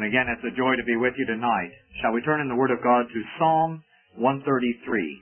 And again, it's a joy to be with you tonight. Shall we turn in the Word of God to Psalm 133?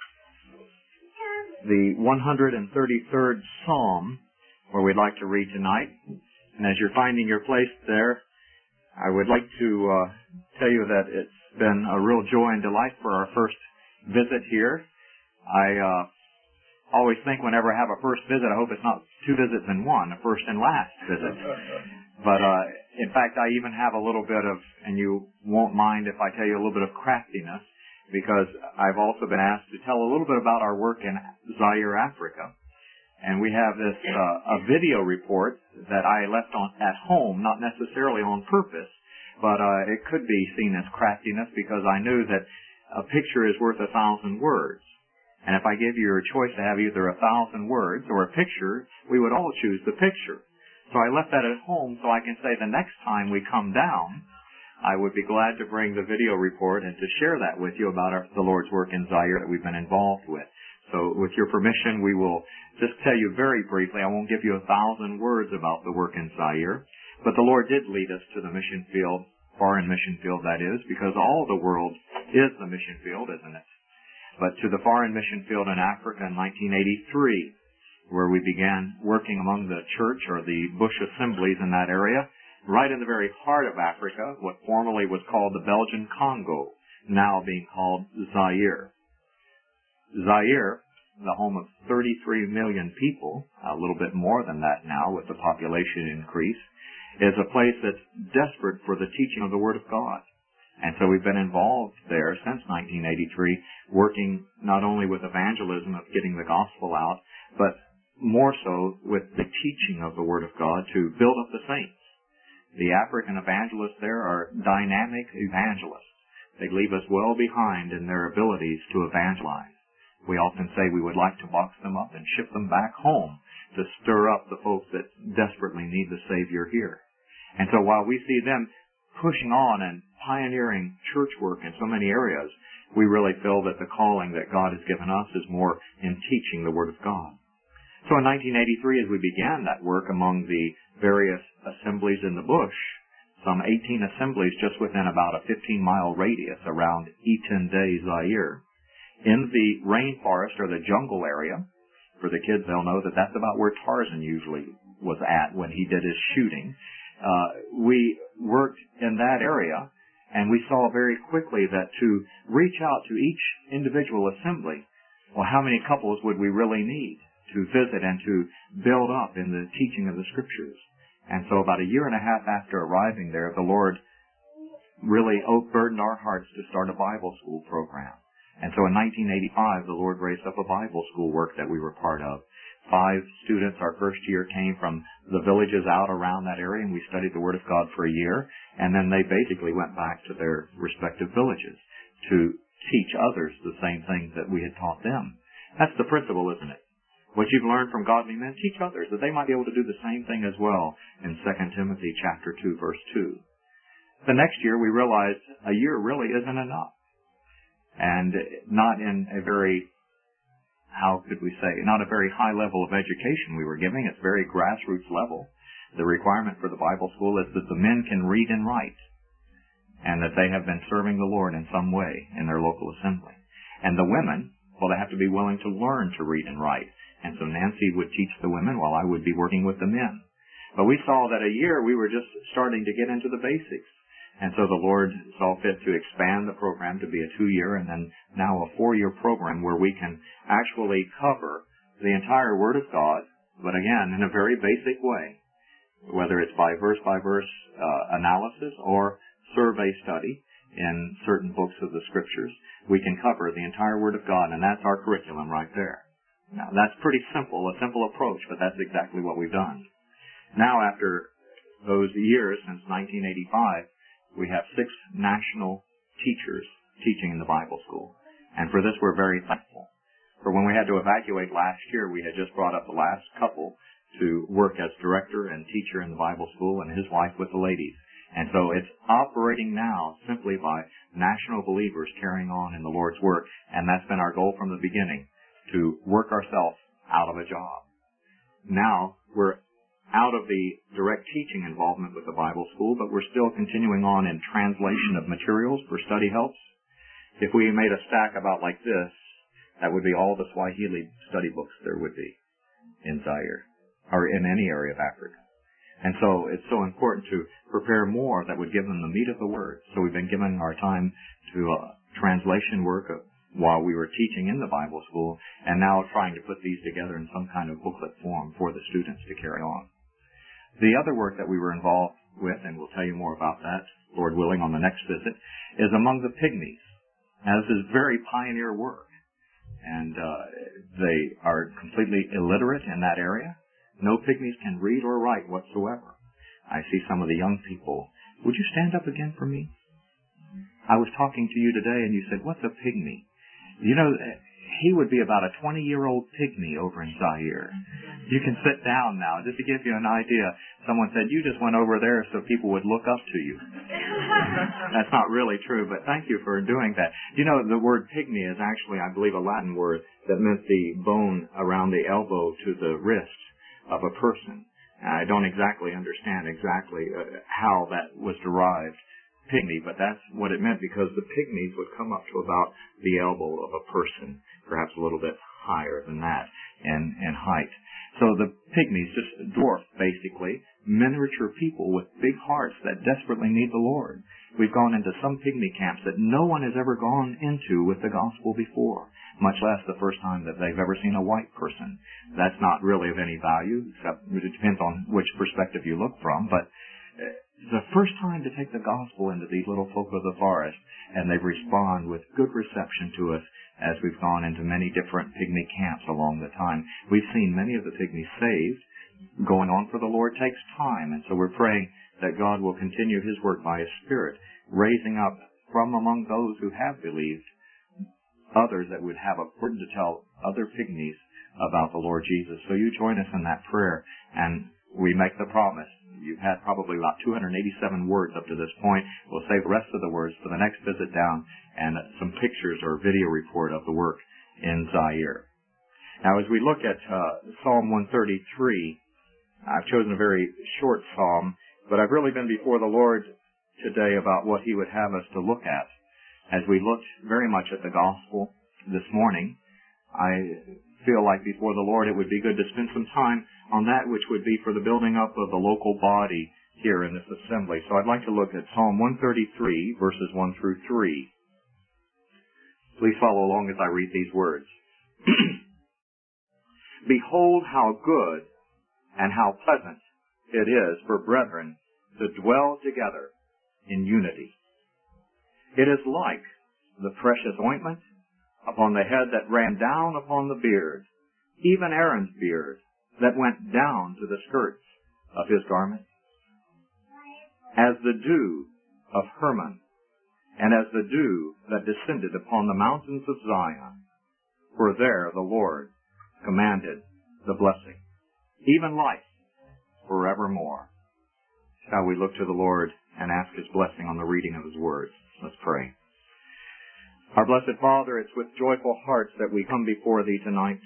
The 133rd Psalm, where we'd like to read tonight. And as you're finding your place there, I would like to tell you that it's been a real joy and delight for our first visit here. I always think whenever I have a first visit, I hope it's not two visits in one, a first and last visit. But in fact, I even have a little bit of, and you won't mind if I tell you a little bit of craftiness, because I've also been asked to tell a little bit about our work in Zaire, Africa. And we have this a video report that I left at home, not necessarily on purpose, but it could be seen as craftiness because I knew that a picture is worth 1,000 words. And if I gave you your choice to have either 1,000 words or a picture, we would all choose the picture. So I left that at home so I can say the next time we come down, I would be glad to bring the video report and to share that with you about the Lord's work in Zaire that we've been involved with. So with your permission, we will just tell you very briefly. I won't give you 1,000 words about the work in Zaire, but the Lord did lead us to the mission field, foreign mission field that is, because all the world is the mission field, isn't it? But to the foreign mission field in Africa in 1983, where we began working among the church or the bush assemblies in that area, right in the very heart of Africa, what formerly was called the Belgian Congo, now being called Zaire. Zaire, the home of 33 million people, a little bit more than that now with the population increase, is a place that's desperate for the teaching of the Word of God. And so we've been involved there since 1983, working not only with evangelism of getting the gospel out, but more so with the teaching of the Word of God to build up the saints. The African evangelists there are dynamic evangelists. They leave us well behind in their abilities to evangelize. We often say we would like to box them up and ship them back home to stir up the folks that desperately need the Savior here. And so while we see them pushing on and pioneering church work in so many areas, we really feel that the calling that God has given us is more in teaching the Word of God. So in 1983, as we began that work among the various assemblies in the bush, some 18 assemblies just within about a 15-mile radius around Itende, Zaire, in the rainforest or the jungle area. For the kids, they'll know that that's about where Tarzan usually was at when he did his shooting. We worked in that area, and we saw very quickly that to reach out to each individual assembly, well, how many couples would we really need to visit and to build up in the teaching of the Scriptures? And so about a year and a half after arriving there, the Lord really burdened our hearts to start a Bible school program. And so in 1985, the Lord raised up a Bible school work that we were part of. 5 students our first year came from the villages out around that area, and we studied the Word of God for a year, and then they basically went back to their respective villages to teach others the same things that we had taught them. That's the principle, isn't it? What you've learned from godly men, teach others, that they might be able to do the same thing as well in 2 Timothy chapter 2, verse 2. The next year, we realized a year really isn't enough. And not in a very, how could we say, not a very high level of education we were giving. It's very grassroots level. The requirement for the Bible school is that the men can read and write, and that they have been serving the Lord in some way in their local assembly. And the women, well, they have to be willing to learn to read and write. And so Nancy would teach the women while I would be working with the men. But we saw that a year we were just starting to get into the basics. And so the Lord saw fit to expand the program to be a 2-year and then now a 4-year program where we can actually cover the entire Word of God, but again, in a very basic way, whether it's by verse analysis or survey study in certain books of the Scriptures. We can cover the entire Word of God, and that's our curriculum right there. Now, that's pretty simple, a simple approach, but that's exactly what we've done. Now, after those years, since 1985, we have 6 national teachers teaching in the Bible school. And for this, we're very thankful. For when we had to evacuate last year, we had just brought up the last couple to work as director and teacher in the Bible school, and his wife with the ladies. And so it's operating now simply by national believers carrying on in the Lord's work. And that's been our goal from the beginning, to work ourselves out of a job. Now we're out of the direct teaching involvement with the Bible school, but we're still continuing on in translation of materials for study helps. If we made a stack about like this, that would be all the Swahili study books there would be in Zaire, or in any area of Africa. And so it's so important to prepare more that would give them the meat of the Word. So we've been giving our time to translation work while we were teaching in the Bible school, and now trying to put these together in some kind of booklet form for the students to carry on. The other work that we were involved with, and we'll tell you more about that, Lord willing, on the next visit, is among the Pygmies. Now, this is very pioneer work, and they are completely illiterate in that area. No Pygmies can read or write whatsoever. I see some of the young people. Would you stand up again for me? I was talking to you today, and you said, "What's a pygmy?" You know, he would be about a 20-year-old pygmy over in Zaire. You can sit down now, just to give you an idea. Someone said, "You just went over there so people would look up to you." That's not really true, but thank you for doing that. You know, the word pygmy is actually, I believe, a Latin word that meant the bone around the elbow to the wrist of a person. I don't exactly understand how that was derived, pygmy, but that's what it meant, because the pygmies would come up to about the elbow of a person, perhaps a little bit higher than that in height. So the pygmies, just dwarf, basically, miniature people with big hearts that desperately need the Lord. We've gone into some pygmy camps that no one has ever gone into with the gospel before, much less the first time that they've ever seen a white person. That's not really of any value, except it depends on which perspective you look from, but the first time to take the gospel into these little folk of the forest, and they respond with good reception to us as we've gone into many different pygmy camps along the time. We've seen many of the pygmies saved. Going on for the Lord takes time, and so we're praying that God will continue His work by His Spirit, raising up from among those who have believed others that would have a burden to tell other pygmies about the Lord Jesus. So you join us in that prayer, and we make the promise. You've had probably about 287 words up to this point. We'll save the rest of the words for the next visit down, and some pictures or video report of the work in Zaire. Now, as we look at Psalm 133, I've chosen a very short psalm, but I've really been before the Lord today about what He would have us to look at. As we looked very much at the gospel this morning, I feel like before the Lord it would be good to spend some time on that which would be for the building up of the local body here in this assembly. So I'd like to look at Psalm 133, verses 1 through 3. Please follow along as I read these words. Behold how good and how pleasant it is for brethren to dwell together in unity. It is like the precious ointment upon the head that ran down upon the beard, even Aaron's beard, that went down to the skirts of his garment. As the dew of Hermon, and as the dew that descended upon the mountains of Zion, for there the Lord commanded the blessing, even life forevermore. Shall we look to the Lord and ask His blessing on the reading of His words? Let's pray. Our blessed Father, it's with joyful hearts that we come before Thee tonight,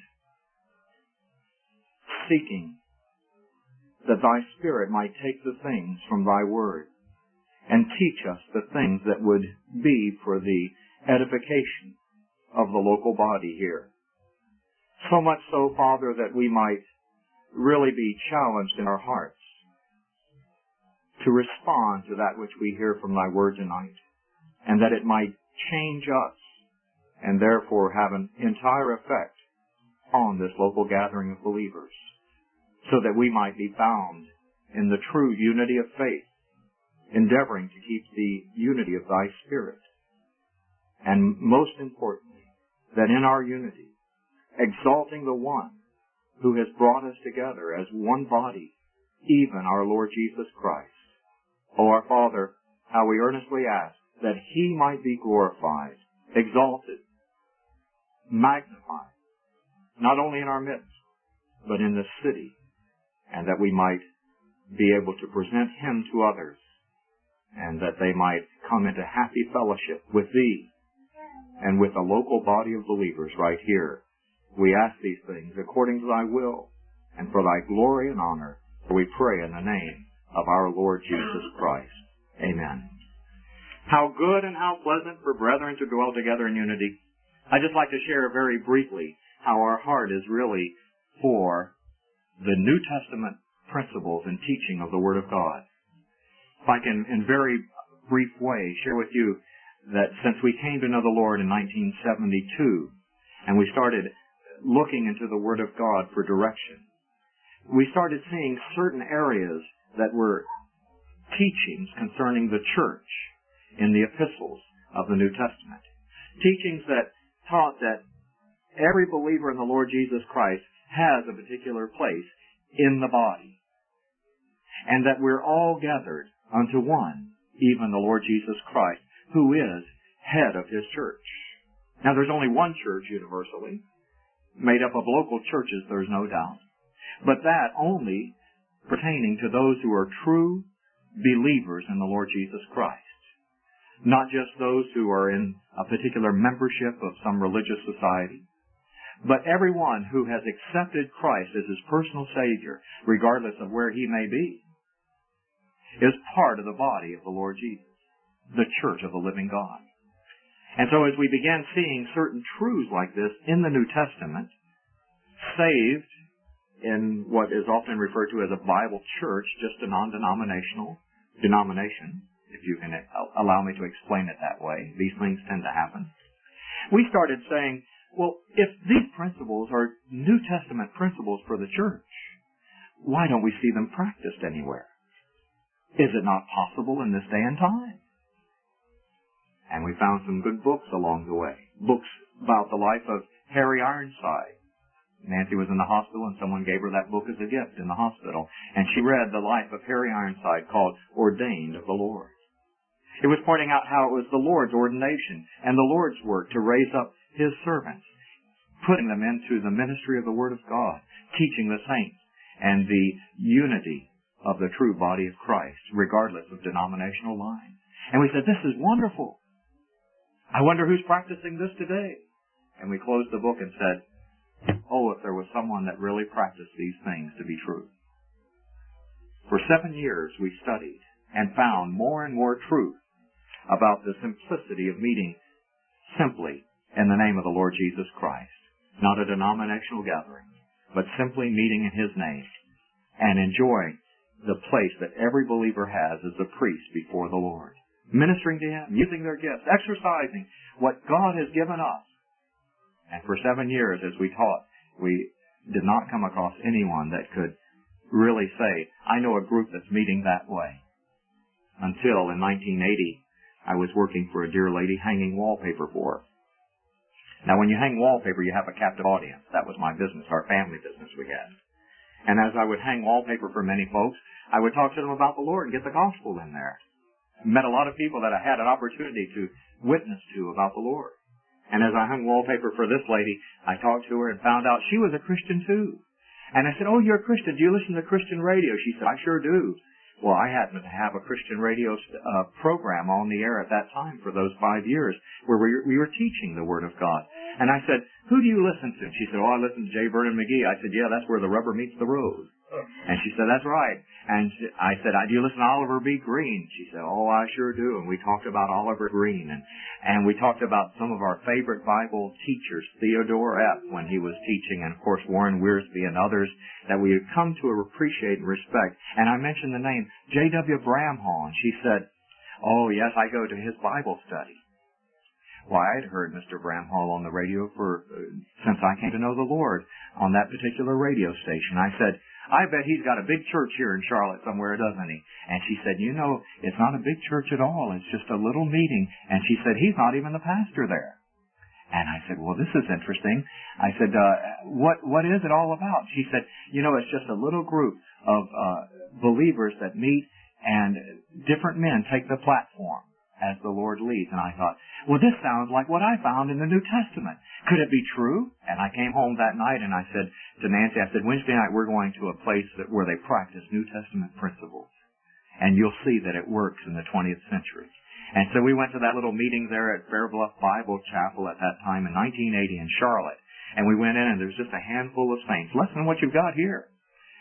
seeking that Thy Spirit might take the things from Thy Word and teach us the things that would be for the edification of the local body here. So much so, Father, that we might really be challenged in our hearts to respond to that which we hear from Thy Word tonight, and that it might change us and therefore have an entire effect on this local gathering of believers, so that we might be bound in the true unity of faith, endeavoring to keep the unity of Thy Spirit, and most importantly, that in our unity, exalting the one who has brought us together as one body, even our Lord Jesus Christ. O our Father, how we earnestly ask that He might be glorified, exalted, magnified, not only in our midst, but in the city, and that we might be able to present Him to others, and that they might come into happy fellowship with Thee and with a local body of believers right here. We ask these things according to Thy will and for Thy glory and honor, We pray in the name of our Lord Jesus Christ. Amen. How good and how pleasant for brethren to dwell together in unity. I'd just like to share very briefly how our heart is really for the New Testament principles and teaching of the Word of God. If I can, in very brief way, share with you that since we came to know the Lord in 1972, and we started looking into the Word of God for direction, we started seeing certain areas that were teachings concerning the church in the epistles of the New Testament. Teachings that taught that every believer in the Lord Jesus Christ has a particular place in the body, and that we're all gathered unto one, even the Lord Jesus Christ, who is head of His church. Now, there's only one church universally, made up of local churches, there's no doubt, but that only pertaining to those who are true believers in the Lord Jesus Christ. Not just those who are in a particular membership of some religious society, but everyone who has accepted Christ as his personal Savior, regardless of where he may be, is part of the body of the Lord Jesus, the church of the living God. And so as we began seeing certain truths like this in the New Testament, saved in what is often referred to as a Bible church, just a non-denominational denomination, if you can allow me to explain it that way. These things tend to happen. We started saying, well, if these principles are New Testament principles for the church, why don't we see them practiced anywhere? Is it not possible in this day and time? And we found some good books along the way. Books about the life of Harry Ironside. Nancy was in the hospital and someone gave her that book as a gift in the hospital. And she read the life of Harry Ironside called Ordained of the Lord. It was pointing out how it was the Lord's ordination and the Lord's work to raise up His servants, putting them into the ministry of the Word of God, teaching the saints, and the unity of the true body of Christ, regardless of denominational lines. And we said, this is wonderful. I wonder who's practicing this today. And we closed the book and said, oh, if there was someone that really practiced these things to be true. For 7 years we studied and found more and more truth about the simplicity of meeting simply in the name of the Lord Jesus Christ. Not a denominational gathering, but simply meeting in His name and enjoying the place that every believer has as a priest before the Lord. Ministering to Him, using their gifts, exercising what God has given us. And for 7 years as we taught, we did not come across anyone that could really say, I know a group that's meeting that way. Until in 1980, I was working for a dear lady hanging wallpaper for her. Now, when you hang wallpaper, you have a captive audience. That was my business, our family business we had. And as I would hang wallpaper for many folks, I would talk to them about the Lord and get the gospel in there. I met a lot of people that I had an opportunity to witness to about the Lord. And as I hung wallpaper for this lady, I talked to her and found out she was a Christian too. And I said, oh, you're a Christian. Do you listen to Christian radio? She said, I sure do. Well, I happened to have a Christian radio program on the air at that time for those 5 years where we were teaching the Word of God. And I said, who do you listen to? She said, oh, I listen to J. Vernon McGee. I said, yeah, that's where the rubber meets the road. And she said, that's right. And I said, do you listen to Oliver B. Green? She said, oh, I sure do. And we talked about Oliver Green. And we talked about some of our favorite Bible teachers, Theodore F., when he was teaching, and, of course, Warren Wiersbe and others that we had come to appreciate and respect. And I mentioned the name J.W. Bramhall, and she said, oh, yes, I go to his Bible study. Well, I had heard Mr. Bramhall on the radio since I came to know the Lord on that particular radio station. I said, I bet he's got a big church here in Charlotte somewhere, doesn't he? And she said, you know, it's not a big church at all. It's just a little meeting. And she said, he's not even the pastor there. And I said, well, this is interesting. I said, what is it all about? She said, you know, it's just a little group of believers that meet and different men take the platform as the Lord leads. And I thought, well, this sounds like what I found in the New Testament. Could it be true? And I came home that night and I said to Nancy, I said, Wednesday night we're going to a place where they practice New Testament principles. And you'll see that it works in the 20th century. And so we went to that little meeting there at Fair Bluff Bible Chapel at that time in 1980 in Charlotte. And we went in and there was just a handful of saints, less than what you've got here.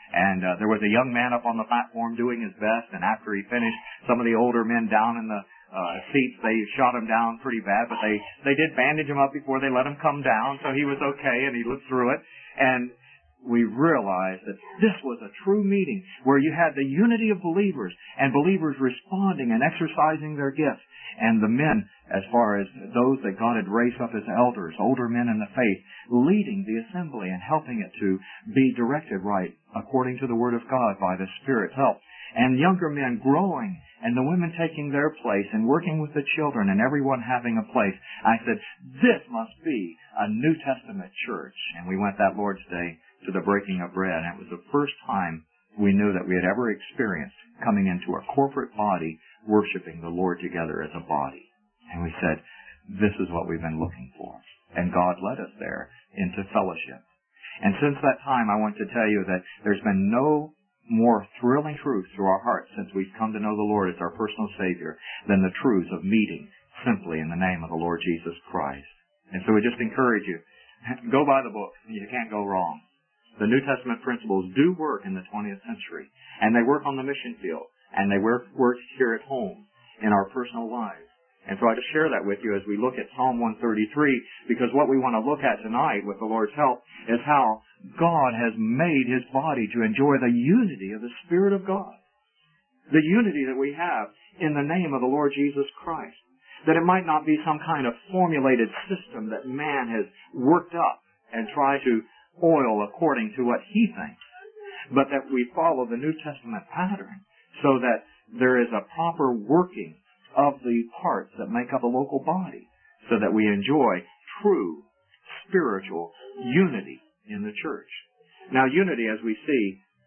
And there was a young man up on the platform doing his best, and after he finished, some of the older men down in the seats, they shot him down pretty bad, but they did bandage him up before they let him come down, so he was okay, and he lived through it. And we realized that this was a true meeting where you had the unity of believers and believers responding and exercising their gifts. And the men, as far as those that God had raised up as elders, older men in the faith, leading the assembly and helping it to be directed right according to the Word of God by the Spirit's help. And younger men growing, and the women taking their place and working with the children and everyone having a place. I said, this must be a New Testament church. And we went that Lord's Day to the breaking of bread. And it was the first time we knew that we had ever experienced coming into a corporate body, worshiping the Lord together as a body. And we said, this is what we've been looking for. And God led us there into fellowship. And since that time, I want to tell you that there's been no more thrilling truth through our hearts since we've come to know the Lord as our personal Savior than the truths of meeting simply in the name of the Lord Jesus Christ. And so we just encourage you, go by the book. You can't go wrong. The New Testament principles do work in the 20th century, and they work on the mission field, and they work here at home in our personal lives. And so I just share that with you as we look at Psalm 133, because what we want to look at tonight with the Lord's help is how God has made His body to enjoy the unity of the Spirit of God. The unity that we have in the name of the Lord Jesus Christ. That it might not be some kind of formulated system that man has worked up and tried to oil according to what he thinks, but that we follow the New Testament pattern so that there is a proper working of the parts that make up a local body so that we enjoy true spiritual unity in the church. Now, unity, as we see,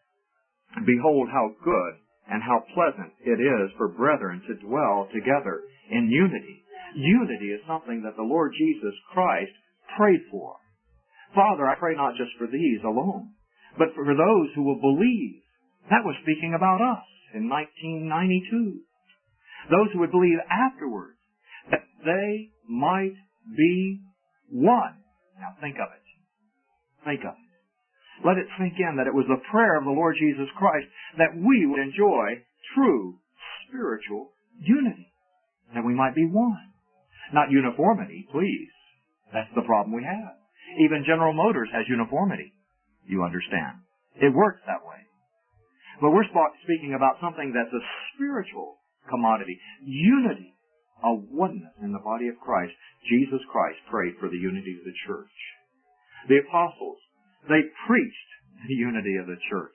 behold how good and how pleasant it is for brethren to dwell together in unity. Unity is something that the Lord Jesus Christ prayed for. Father, I pray not just for these alone, but for those who will believe. That was speaking about us in 1992. Those who would believe afterwards, that they might be one. Now think of it. Think of it. Let it sink in that it was the prayer of the Lord Jesus Christ that we would enjoy true spiritual unity. That we might be one. Not uniformity, please. That's the problem we have. Even General Motors has uniformity. You understand. It works that way. But we're speaking about something that's a spiritual commodity. Unity. A oneness in the body of Christ. Jesus Christ prayed for the unity of the church. The apostles, they preached the unity of the church.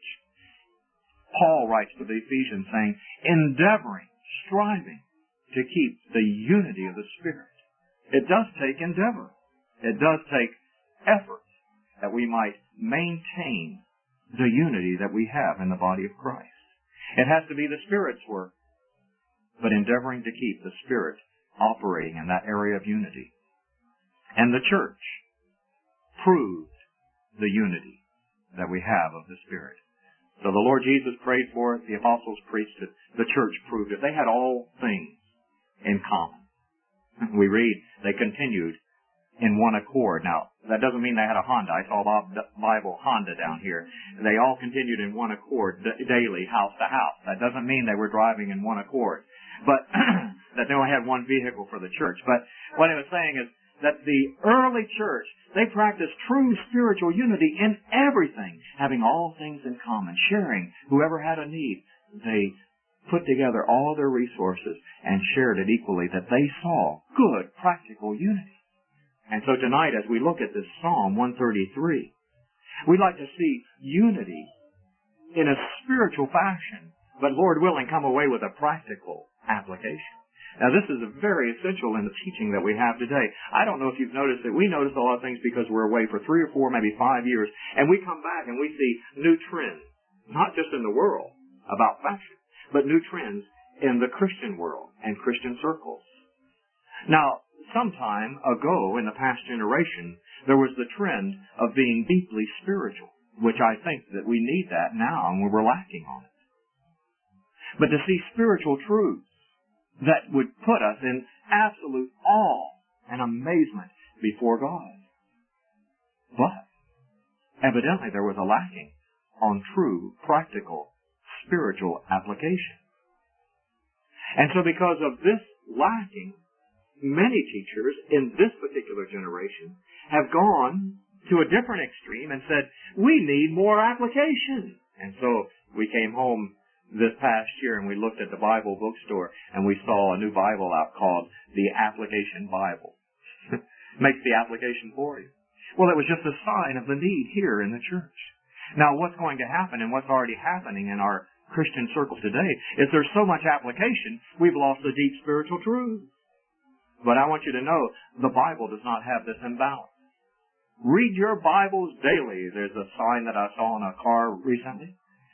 Paul writes to the Ephesians saying, endeavoring, striving to keep the unity of the Spirit. It does take endeavor. It does take effort that we might maintain the unity that we have in the body of Christ. It has to be the Spirit's work, but endeavoring to keep the Spirit operating in that area of unity. And the church proved the unity that we have of the Spirit. So the Lord Jesus prayed for it, the apostles preached it, the church proved it. They had all things in common. We read, they continued in one accord. Now, that doesn't mean they had a Honda. I saw Bible Honda down here. They all continued in one accord daily, house to house. That doesn't mean they were driving in one accord, but that they only had one vehicle for the church. But what I was saying is that the early church, they practiced true spiritual unity in everything, having all things in common, sharing whoever had a need. They put together all their resources and shared it equally, that they saw good, practical unity. And so tonight, as we look at this Psalm 133, we'd like to see unity in a spiritual fashion, but Lord willing, come away with a practical application. Now, this is very essential in the teaching that we have today. I don't know if you've noticed it. We notice a lot of things because we're away for 3 or 4, maybe 5 years, and we come back and we see new trends, not just in the world about fashion, but new trends in the Christian world and Christian circles. Now, some time ago in the past generation, there was the trend of being deeply spiritual, which I think that we need that now and we're lacking on it. But to see spiritual truths that would put us in absolute awe and amazement before God. But evidently there was a lacking on true, practical, spiritual application. And so because of this lacking, many teachers in this particular generation have gone to a different extreme and said, we need more application. And so we came home this past year and we looked at the Bible bookstore and we saw a new Bible out called the Application Bible. Makes the application for you. Well, it was just a sign of the need here in the church. Now, what's going to happen and what's already happening in our Christian circles today is there's so much application, we've lost the deep spiritual truth. But I want you to know, the Bible does not have this imbalance. Read your Bibles daily. There's a sign that I saw in a car recently.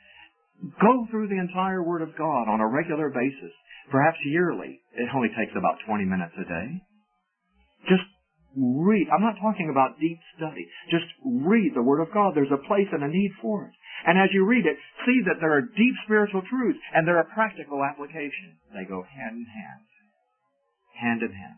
Go through the entire Word of God on a regular basis, perhaps yearly. It only takes about 20 minutes a day. Just read. I'm not talking about deep study. Just read the Word of God. There's a place and a need for it. And as you read it, see that there are deep spiritual truths and there are practical applications. They go hand in hand. Hand in hand.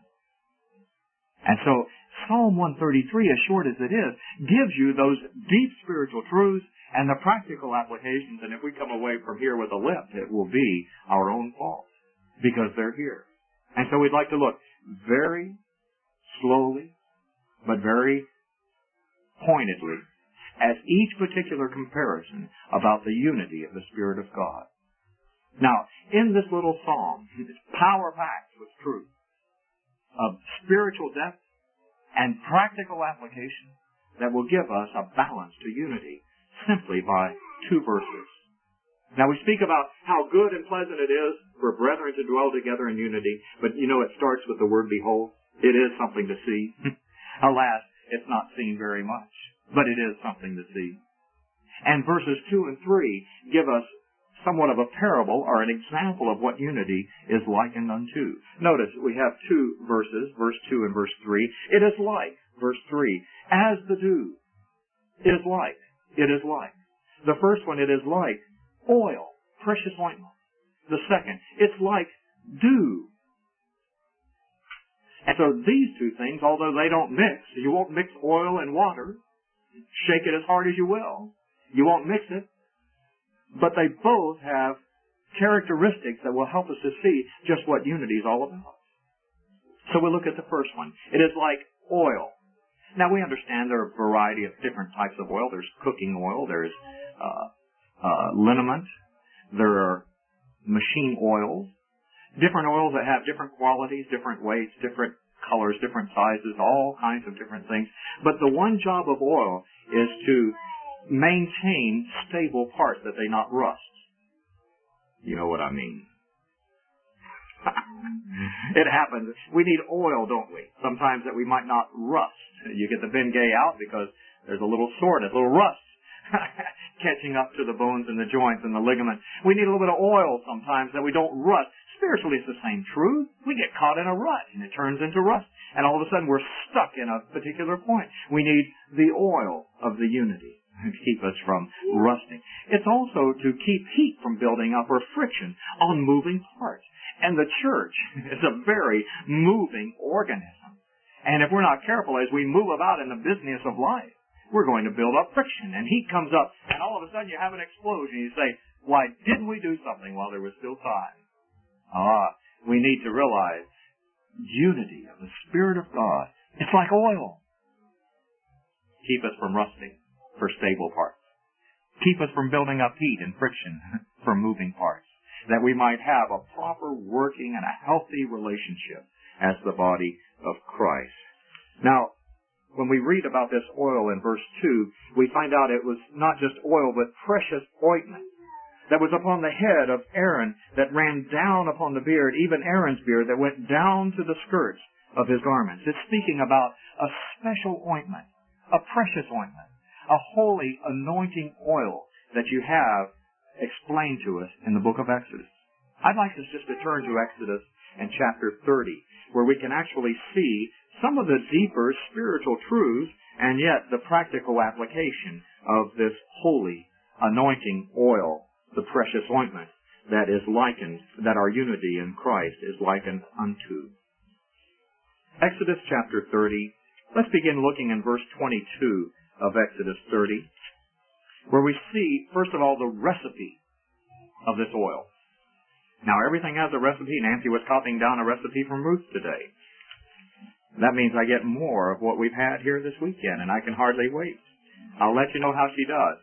And so Psalm 133, as short as it is, gives you those deep spiritual truths and the practical applications. And if we come away from here with a limp, it will be our own fault because they're here. And so we'd like to look very slowly, but very pointedly at each particular comparison about the unity of the Spirit of God. Now, in this little psalm, it's power-packed with truth of spiritual depth and practical application that will give us a balance to unity simply by 2 verses. Now, we speak about how good and pleasant it is for brethren to dwell together in unity, but you know it starts with the word behold. It is something to see. Alas, it's not seen very much, but it is something to see. And verses 2 and 3 give us somewhat of a parable or an example of what unity is likened unto. Notice we have 2 verses, verse 2 and verse 3. It is like, verse 3, as the dew. It is like. It is like. The first one, it is like oil, precious ointment. The second, it's like dew. And so these 2 things, although they don't mix, you won't mix oil and water, shake it as hard as you will, you won't mix it, but they both have characteristics that will help us to see just what unity is all about. So we'll look at the first one. It is like oil. Now we understand there are a variety of different types of oil. There's cooking oil, there's liniment, there are machine oils, different oils that have different qualities, different weights, different colors, different sizes, all kinds of different things. But the one job of oil is to maintain stable parts that they not rust. You know what I mean. It happens. We need oil, don't we? Sometimes that we might not rust. You get the Bengay out because there's a little soreness, a little rust catching up to the bones and the joints and the ligaments. We need a little bit of oil sometimes that we don't rust. Spiritually, it's the same truth. We get caught in a rut and it turns into rust. And all of a sudden we're stuck in a particular point. We need the oil of the unity to keep us from rusting. It's also to keep heat from building up or friction on moving parts. And the church is a very moving organism. And if we're not careful as we move about in the business of life, we're going to build up friction and heat comes up and all of a sudden you have an explosion. You say, why didn't we do something while there was still time? We need to realize unity of the Spirit of God. It's like oil. Keep us from rusting for stable parts. Keep us from building up heat and friction for moving parts, that we might have a proper working and a healthy relationship as the body of Christ. Now, when we read about this oil in verse 2, we find out it was not just oil, but precious ointment that was upon the head of Aaron, that ran down upon the beard, even Aaron's beard, that went down to the skirts of his garments. It's speaking about a special ointment, a precious ointment, a holy anointing oil that you have explained to us in the book of Exodus. I'd like us just to turn to Exodus and chapter 30, where we can actually see some of the deeper spiritual truths and yet the practical application of this holy anointing oil, the precious ointment that is likened, that our unity in Christ is likened unto. Exodus chapter 30. Let's begin looking in verse 22 of Exodus 30. where we see, first of all, the recipe of this oil. Now, everything has a recipe. Nancy was copying down a recipe from Ruth today. That means I get more of what we've had here this weekend, and I can hardly wait. I'll let you know how she does.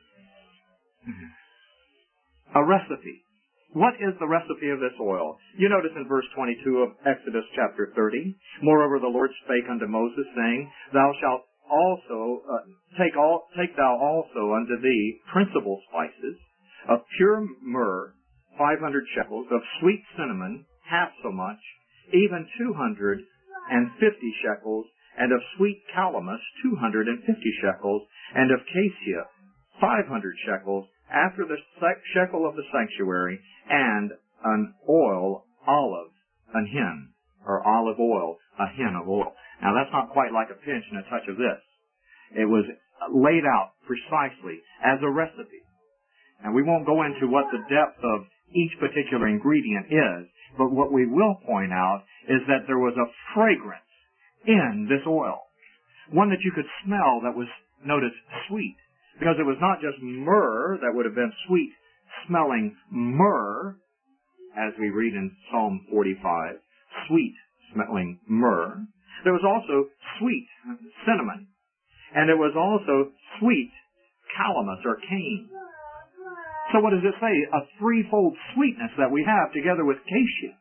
A recipe. What is the recipe of this oil? You notice in verse 22 of Exodus chapter 30, Moreover the Lord spake unto Moses, saying, Thou shalt also take thou also unto thee principal spices of pure myrrh, 500 shekels, of sweet cinnamon, half so much, even 250 shekels, and of sweet calamus, 250 shekels, and of cassia, 500 shekels, after the shekel of the sanctuary, and an oil olive, an hin, or olive oil, a hin of oil. Now that's not quite like a pinch and a touch of this. It was laid out precisely as a recipe. And we won't go into what the depth of each particular ingredient is, but what we will point out is that there was a fragrance in this oil. One that you could smell that was, notice, sweet. Because it was not just myrrh that would have been sweet smelling myrrh, as we read in Psalm 45, sweet smelling myrrh. There was also sweet cinnamon. And there was also sweet calamus or cane. So what does it say? A threefold sweetness that we have together with cassia.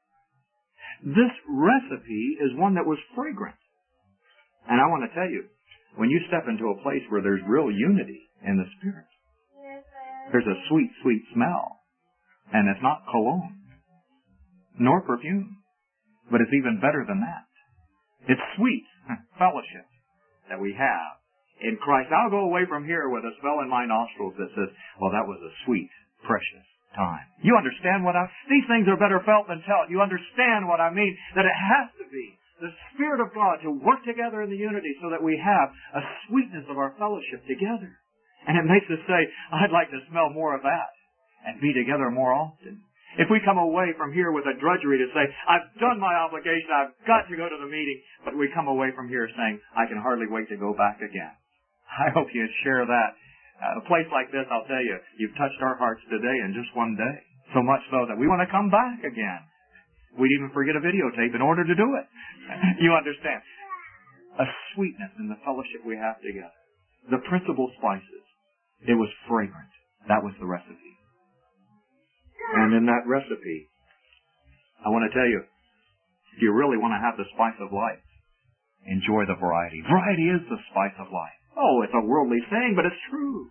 This recipe is one that was fragrant. And I want to tell you, when you step into a place where there's real unity in the Spirit, there's a sweet, sweet smell. And it's not cologne, nor perfume, but it's even better than that. It's sweet fellowship that we have in Christ. I'll go away from here with a smell in my nostrils that says, well, that was a sweet, precious time. You understand these things are better felt than taught. You understand what I mean, that it has to be the Spirit of God to work together in the unity so that we have a sweetness of our fellowship together. And it makes us say, I'd like to smell more of that and be together more often. If we come away from here with a drudgery to say, I've done my obligation, I've got to go to the meeting, but we come away from here saying, I can hardly wait to go back again. I hope you share that. A place like this, I'll tell you, you've touched our hearts today in just one day. So much so that we want to come back again. We'd even forget a videotape in order to do it. You understand? A sweetness in the fellowship we have together. The principal spices. It was fragrant. That was the recipe. And in that recipe, I want to tell you, if you really want to have the spice of life, enjoy the variety. Variety is the spice of life. Oh, it's a worldly saying, but it's true.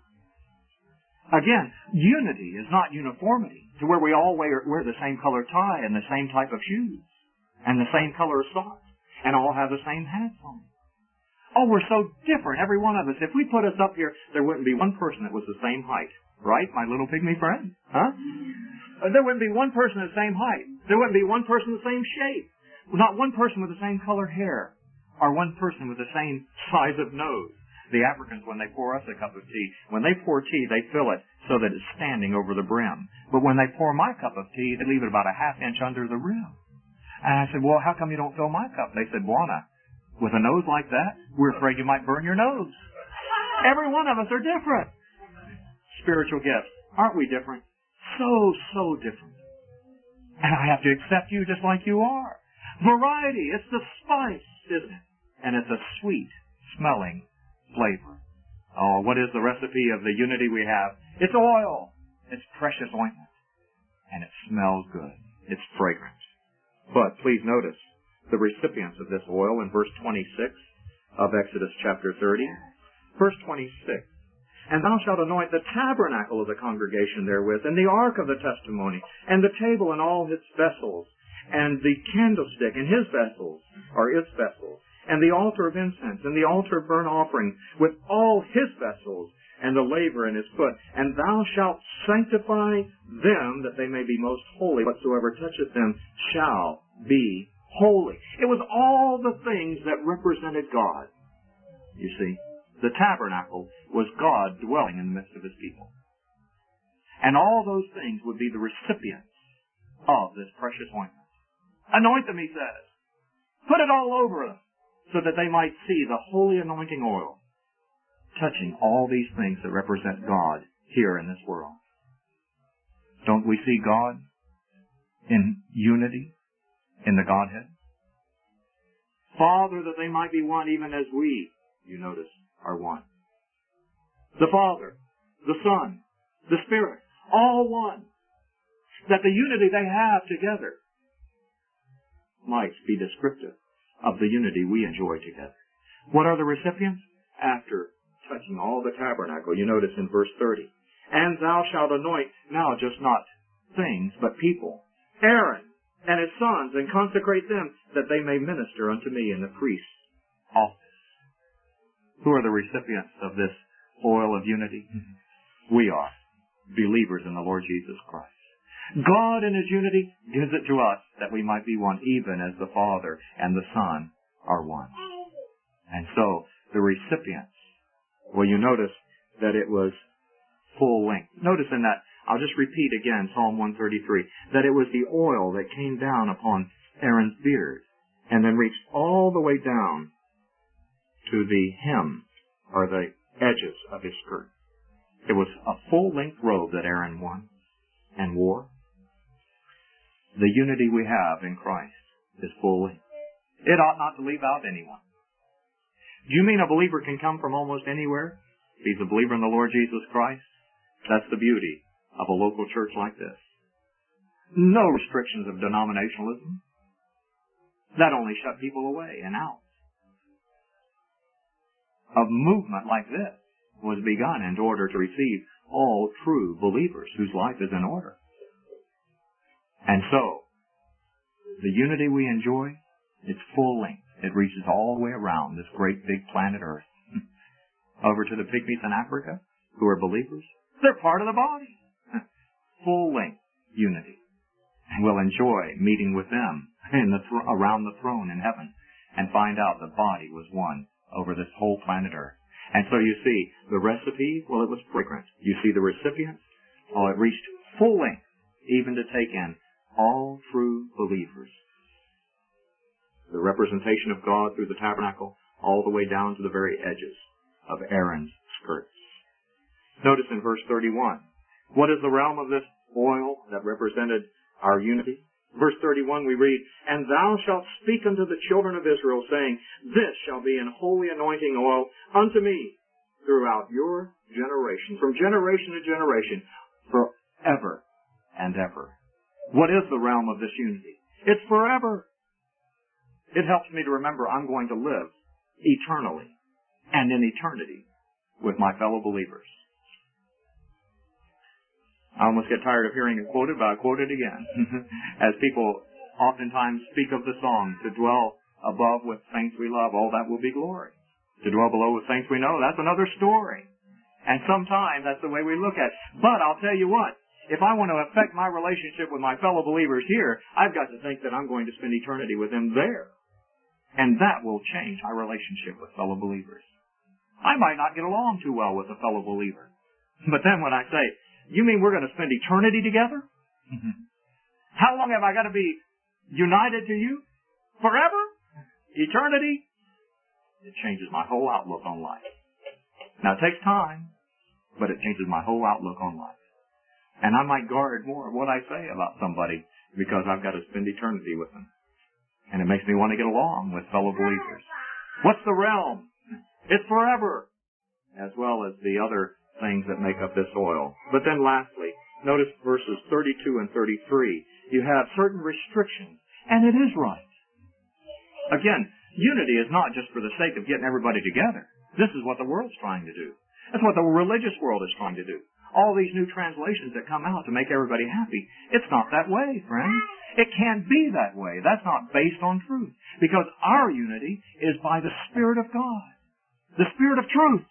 Again, unity is not uniformity, to where we all wear the same color tie and the same type of shoes and the same color of socks and all have the same hats on. Oh, we're so different, every one of us. If we put us up here, there wouldn't be one person that was the same height. Right, my little pygmy friend? Huh? There wouldn't be one person the same height. There wouldn't be one person the same shape. Not one person with the same color hair or one person with the same size of nose. The Africans, when they pour us a cup of tea, when they pour tea, they fill it so that it's standing over the brim. But when they pour my cup of tea, they leave it about a half inch under the rim. And I said, well, how come you don't fill my cup? They said, Buana, with a nose like that, we're afraid you might burn your nose. Every one of us are different. Spiritual gifts. Aren't we different? So different. And I have to accept you just like you are. Variety. It's the spice, isn't it? And it's a sweet smelling flavor. Oh, what is the recipe of the unity we have? It's oil. It's precious ointment. And it smells good. It's fragrant. But please notice the recipients of this oil in verse 26 of Exodus chapter 30. Verse 26. And thou shalt anoint the tabernacle of the congregation therewith, and the ark of the testimony, and the table and all its vessels, and the candlestick and his vessels, or its vessels, and the altar of incense, and the altar of burnt offering, with all his vessels, and the laver in his foot. And thou shalt sanctify them, that they may be most holy. Whatsoever toucheth them shall be holy. It was all the things that represented God. You see, the tabernacle was God dwelling in the midst of his people. And all those things would be the recipients of this precious ointment. Anoint them, he says. Put it all over them, so that they might see the holy anointing oil. touching all these things that represent God here in this world. Don't we see God in unity in the Godhead? Father, that they might be one even as we, you notice, are one. The Father, the Son, the Spirit, all one. That the unity they have together might be descriptive of the unity we enjoy together. What are the recipients? After touching all the tabernacle, you notice in verse 30, and thou shalt anoint, now just not things, but people, Aaron and his sons, and consecrate them, that they may minister unto me in the priest's office. Who are the recipients of this oil of unity? We are, believers in the Lord Jesus Christ. God in His unity gives it to us that we might be one, even as the Father and the Son are one. And so, the recipients, well, you notice that it was full length. Notice in that, I'll just repeat again, Psalm 133, that it was the oil that came down upon Aaron's beard and then reached all the way down to the hem, or the edges of his skirt. It was a full-length robe that Aaron wore. The unity we have in Christ is full length. It ought not to leave out anyone. Do you mean a believer can come from almost anywhere? If he's a believer in the Lord Jesus Christ, that's the beauty of a local church like this. No restrictions of denominationalism. That only shut people away and out. A movement like this was begun in order to receive all true believers whose life is in order. And so, the unity we enjoy, it's full length. It reaches all the way around this great big planet Earth. Over to the pygmies in Africa, who are believers, they're part of the body. Full length unity. And we'll enjoy meeting with them around the throne in heaven and find out the body was one over this whole planet Earth. And so you see, the recipe, well, it was fragrant. You see the recipients, oh, it reached full length, even to take in all true believers. The representation of God through the tabernacle, all the way down to the very edges of Aaron's skirts. Notice in verse 31, what is the realm of this oil that represented our unity? Verse 31 we read, and thou shalt speak unto the children of Israel, saying, this shall be an holy anointing oil unto me throughout your generation, from generation to generation, forever and ever. What is the realm of this unity? It's forever. It helps me to remember I'm going to live eternally and in eternity with my fellow believers. I almost get tired of hearing it quoted, but I'll quote it again. As people oftentimes speak of the song, to dwell above with saints we love, all that will be glory. To dwell below with saints we know, that's another story. And sometimes that's the way we look at it. But I'll tell you what, if I want to affect my relationship with my fellow believers here, I've got to think that I'm going to spend eternity with them there. And that will change my relationship with fellow believers. I might not get along too well with a fellow believer. But then when I say, you mean we're going to spend eternity together? How long have I got to be united to you? Forever? Eternity? It changes my whole outlook on life. Now it takes time, but it changes my whole outlook on life. And I might guard more of what I say about somebody because I've got to spend eternity with them. And it makes me want to get along with fellow believers. What's the realm? It's forever, as well as the other things that make up this oil. But then lastly, notice verses 32 and 33. You have certain restrictions, and it is right. Again, unity is not just for the sake of getting everybody together. This is what the world's trying to do. That's what the religious world is trying to do. All these new translations that come out to make everybody happy. It's not that way, friends. It can't be that way. That's not based on truth. Because our unity is by the Spirit of God. The Spirit of truth.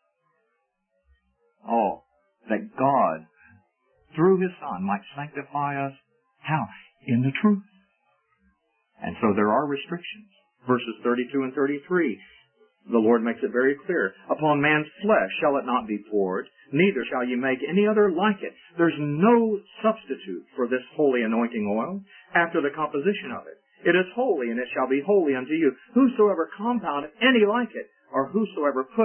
Oh, that God, through His Son, might sanctify us. How? In the truth. And so there are restrictions. Verses 32 and 33. The Lord makes it very clear. Upon man's flesh shall it not be poured, neither shall ye make any other like it. There's no substitute for this holy anointing oil after the composition of it. It is holy, and it shall be holy unto you. Whosoever compoundeth any like it, or whosoever putteth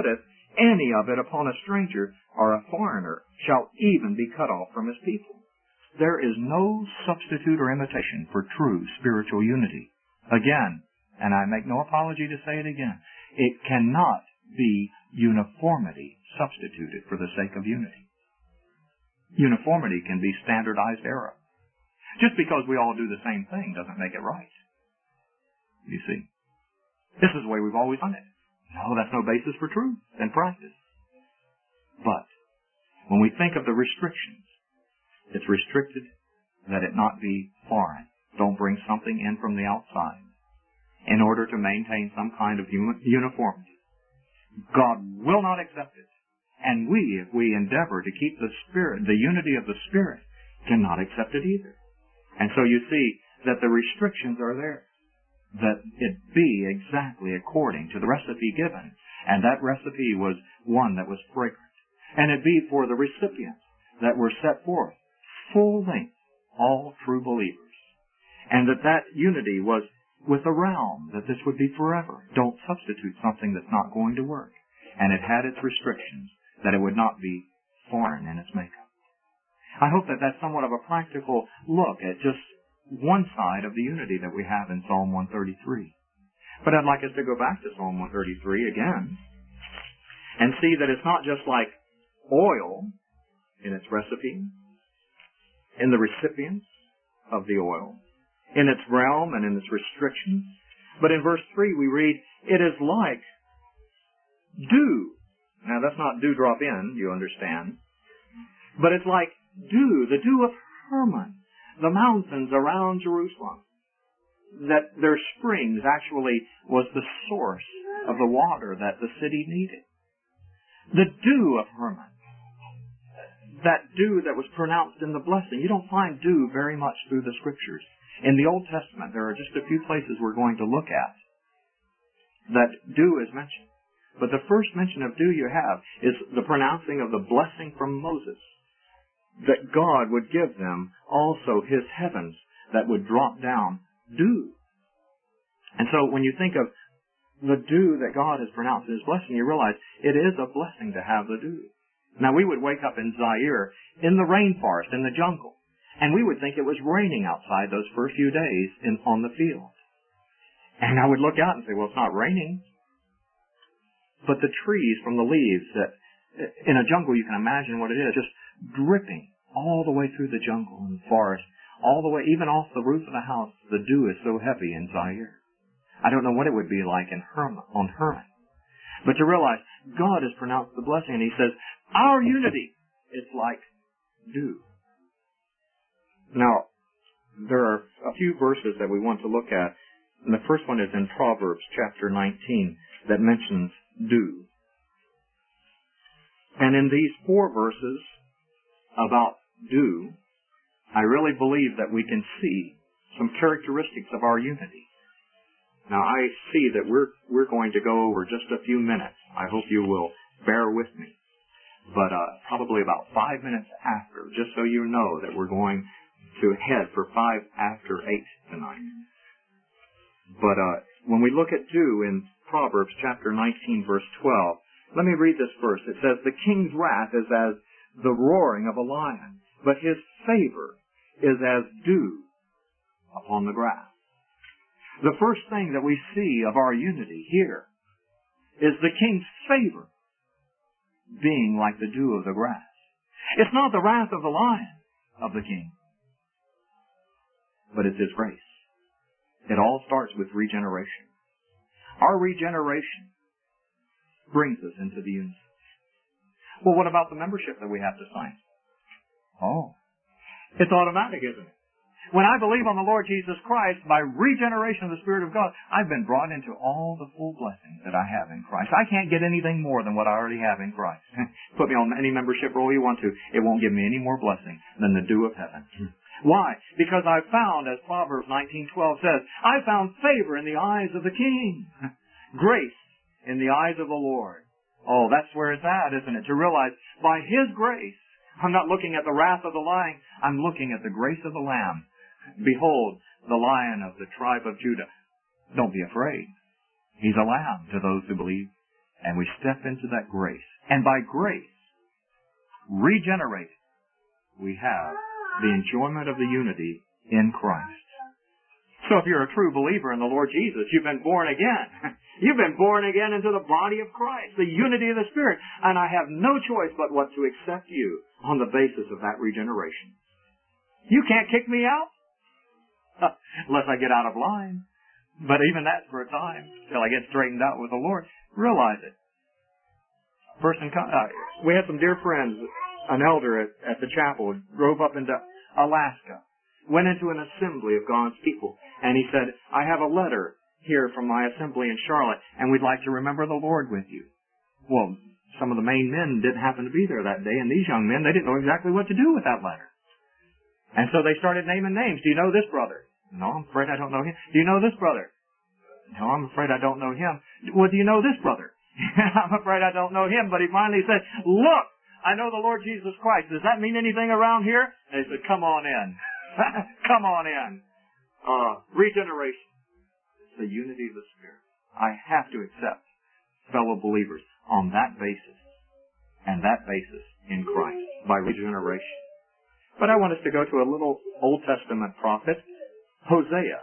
any of it upon a stranger or a foreigner shall even be cut off from his people. There is no substitute or imitation for true spiritual unity. Again, and I make no apology to say it again, it cannot be uniformity substituted for the sake of unity. Uniformity can be standardized error. Just because we all do the same thing doesn't make it right. You see? This is the way we've always done it. No, that's no basis for truth and practice. But when we think of the restrictions, it's restricted that it not be foreign. Don't bring something in from the outside in order to maintain some kind of uniformity. God will not accept it. And we, if we endeavor to keep the Spirit, the unity of the Spirit, cannot accept it either. And so you see that the restrictions are there. That it be exactly according to the recipe given. And that recipe was one that was fragrant. And it be for the recipients that were set forth, full length, all true believers. And that unity was with a realm, that this would be forever. Don't substitute something that's not going to work. And it had its restrictions, that it would not be foreign in its makeup. I hope that that's somewhat of a practical look at just one side of the unity that we have in Psalm 133. But I'd like us to go back to Psalm 133 again and see that it's not just like oil in its recipe, in the recipients of the oil, in its realm and in its restrictions. But in verse 3 we read, it is like dew. Now that's not dewdrop in, you understand. But it's like dew, the dew of Hermon, the mountains around Jerusalem. That their springs actually was the source of the water that the city needed. The dew of Hermon. That dew that was pronounced in the blessing. You don't find dew very much through the Scriptures. In the Old Testament, there are just a few places we're going to look at that dew is mentioned. But the first mention of dew you have is the pronouncing of the blessing from Moses, that God would give them also His heavens that would drop down dew. And so when you think of the dew that God has pronounced in His blessing, you realize it is a blessing to have the dew. Now we would wake up in Zaire, in the rainforest, in the jungle, and we would think it was raining outside those first few days on the field. And I would look out and say, well, it's not raining. But the trees from the leaves that, in a jungle you can imagine what it is, just dripping all the way through the jungle and the forest, all the way, even off the roof of the house, the dew is so heavy in Zaire. I don't know what it would be like on Hermon. But to realize, God has pronounced the blessing, and He says, our unity is like dew. Now, there are a few verses that we want to look at, and the first one is in Proverbs chapter 19 that mentions dew. And in these 4 verses about dew, I really believe that we can see some characteristics of our unity. Now, I see that we're going to go over just a few minutes. I hope you will bear with me. But probably about 5 minutes after, just so you know that we're going to head for 5 after 8 tonight. But when we look at dew in Proverbs chapter 19, verse 12, let me read this verse. It says, the king's wrath is as the roaring of a lion, but his favor is as dew upon the grass. The first thing that we see of our unity here is the king's favor being like the dew of the grass. It's not the wrath of the lion of the king, but it's His grace. It all starts with regeneration. Our regeneration brings us into the unity. Well, what about the membership that we have to sign? Oh, it's automatic, isn't it? When I believe on the Lord Jesus Christ, by regeneration of the Spirit of God, I've been brought into all the full blessings that I have in Christ. I can't get anything more than what I already have in Christ. Put me on any membership roll you want to. It won't give me any more blessing than the dew of heaven. Why? Because I found, as Proverbs 19:12 says, I found favor in the eyes of the King. Grace in the eyes of the Lord. Oh, that's where it's at, isn't it? To realize, by His grace, I'm not looking at the wrath of the lion. I'm looking at the grace of the Lamb. Behold, the Lion of the tribe of Judah. Don't be afraid. He's a lamb to those who believe And we step into that grace. And by grace, regenerated, we have the enjoyment of the unity in Christ. So if you're a true believer in the Lord Jesus, you've been born again. You've been born again into the body of Christ, the unity of the Spirit. And I have no choice but what to accept you on the basis of that regeneration. You can't kick me out unless I get out of line. But even that's for a time, till I get straightened out with the Lord. Realize it. We had some dear friends, an elder at the chapel, drove up into Alaska, went into an assembly of God's people, and he said, I have a letter here from my assembly in Charlotte, and we'd like to remember the Lord with you. Well, some of the main men didn't happen to be there that day, and these young men, they didn't know exactly what to do with that letter. And so they started naming names. Do you know this brother? No, I'm afraid I don't know him. Do you know this brother? No, I'm afraid I don't know him. Well, do you know this brother? I'm afraid I don't know him. But he finally said, look, I know the Lord Jesus Christ. Does that mean anything around here? And he said, come on in. Come on in. Regeneration. It's the unity of the Spirit. I have to accept fellow believers on that basis. And that basis in Christ. By regeneration. But I want us to go to a little Old Testament prophet, Hosea.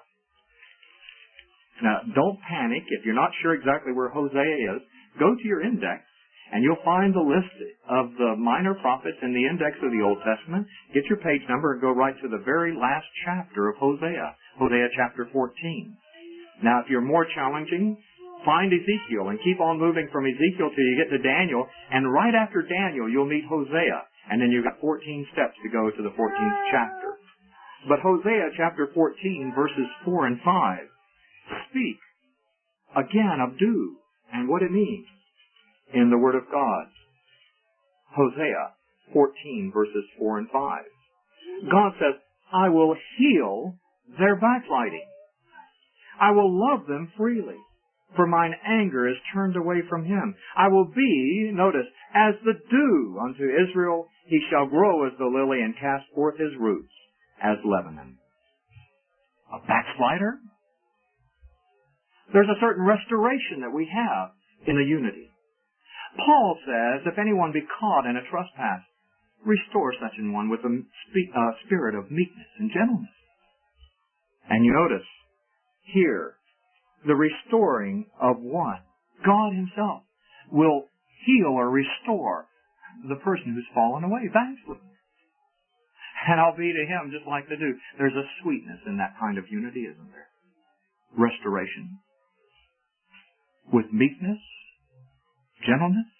Now, don't panic. If you're not sure exactly where Hosea is, go to your index, and you'll find the list of the minor prophets in the index of the Old Testament. Get your page number and go right to the very last chapter of Hosea, Hosea chapter 14. Now, if you're more challenging, find Ezekiel and keep on moving from Ezekiel till you get to Daniel, and right after Daniel, you'll meet Hosea, and then you've got 14 steps to go to the 14th chapter. But Hosea chapter 14, verses 4 and 5, speak again of dew and what it means in the Word of God. Hosea 14, verses 4 and 5. God says, I will heal their backsliding. I will love them freely, for mine anger is turned away from him. I will be, notice, as the dew unto Israel. He shall grow as the lily and cast forth his roots as Lebanon. A backslider? There's a certain restoration that we have in the unity. Paul says, if anyone be caught in a trespass, restore such an one with a spirit of meekness and gentleness. And you notice here, the restoring of one. God himself will heal or restore the person who's fallen away, backslidden. And I'll be to him just like the dew. There's a sweetness in that kind of unity, isn't there? Restoration. With meekness, gentleness.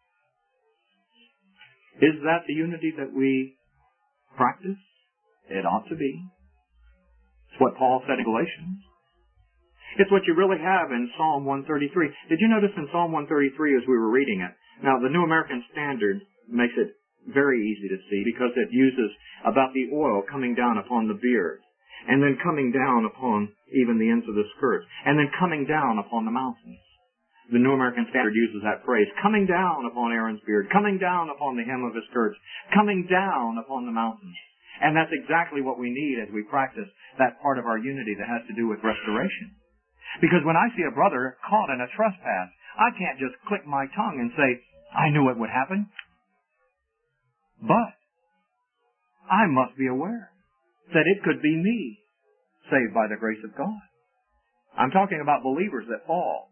Is that the unity that we practice? It ought to be. It's what Paul said in Galatians. It's what you really have in Psalm 133. Did you notice in Psalm 133 as we were reading it? Now, the New American Standard makes it very easy to see because it uses about the oil coming down upon the beard and then coming down upon even the ends of the skirts and then coming down upon the mountains. The New American Standard uses that phrase, coming down upon Aaron's beard, coming down upon the hem of his skirts, coming down upon the mountains. And that's exactly what we need as we practice that part of our unity that has to do with restoration. Because when I see a brother caught in a trespass, I can't just click my tongue and say, I knew it would happen. But I must be aware that it could be me, saved by the grace of God. I'm talking about believers that fall.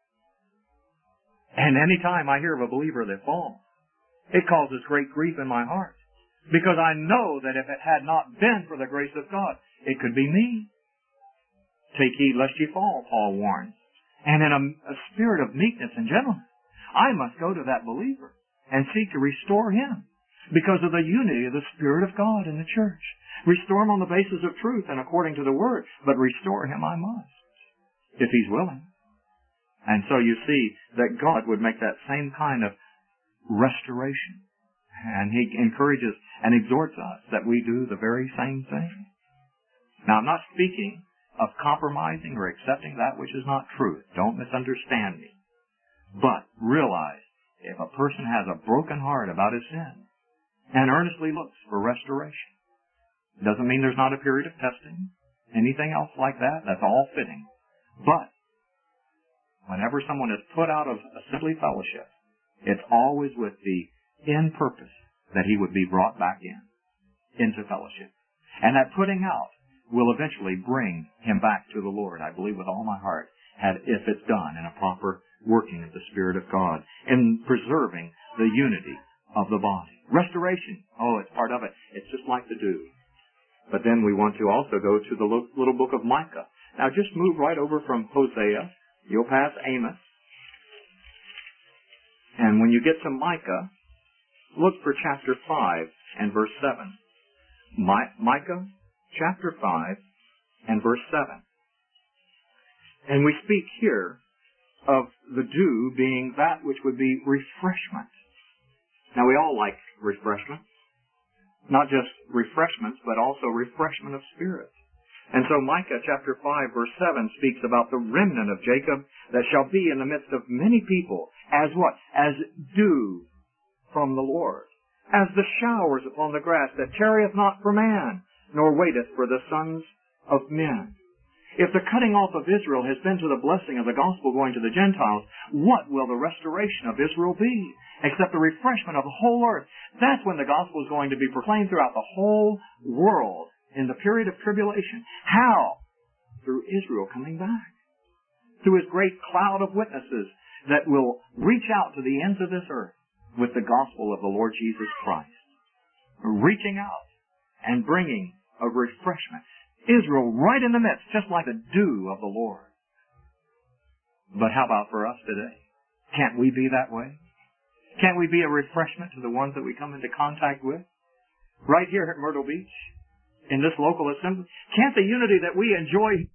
And any time I hear of a believer that falls, it causes great grief in my heart. Because I know that if it had not been for the grace of God, it could be me. Take heed lest ye fall, Paul warns. And in a spirit of meekness and gentleness, I must go to that believer and seek to restore him because of the unity of the Spirit of God in the church. Restore him on the basis of truth and according to the Word, but restore him I must, if he's willing. And so you see that God would make that same kind of restoration. And he encourages and exhorts us that we do the very same thing. Now, I'm not speaking of compromising or accepting that which is not truth. Don't misunderstand me. But realize, if a person has a broken heart about his sin and earnestly looks for restoration, doesn't mean there's not a period of testing, anything else like that, that's all fitting. But whenever someone is put out of assembly fellowship, it's always with the end purpose that he would be brought back into fellowship. And that putting out will eventually bring him back to the Lord, I believe with all my heart, if it's done in a proper working of the Spirit of God, in preserving the unity of the body. Restoration, it's part of it. It's just like the dew. But then we want to also go to the little book of Micah. Now just move right over from Hosea. You'll pass Amos. And when you get to Micah, look for chapter 5 and verse 7. Micah chapter 5 and verse 7. And we speak here of the dew being that which would be refreshment. Now we all like refreshment. Not just refreshments, but also refreshment of spirit. And so Micah chapter 5 verse 7 speaks about the remnant of Jacob that shall be in the midst of many people as what? As dew from the Lord. As the showers upon the grass that tarrieth not for man, nor waiteth for the sons of men. If the cutting off of Israel has been to the blessing of the gospel going to the Gentiles, what will the restoration of Israel be? Except the refreshment of the whole earth. That's when the gospel is going to be proclaimed throughout the whole world in the period of tribulation. How? Through Israel coming back. Through his great cloud of witnesses that will reach out to the ends of this earth with the gospel of the Lord Jesus Christ. Reaching out and bringing a refreshment. Israel right in the midst, just like the dew of the Lord. But how about for us today? Can't we be that way? Can't we be a refreshment to the ones that we come into contact with? Right here at Myrtle Beach, in this local assembly? Can't the unity that we enjoy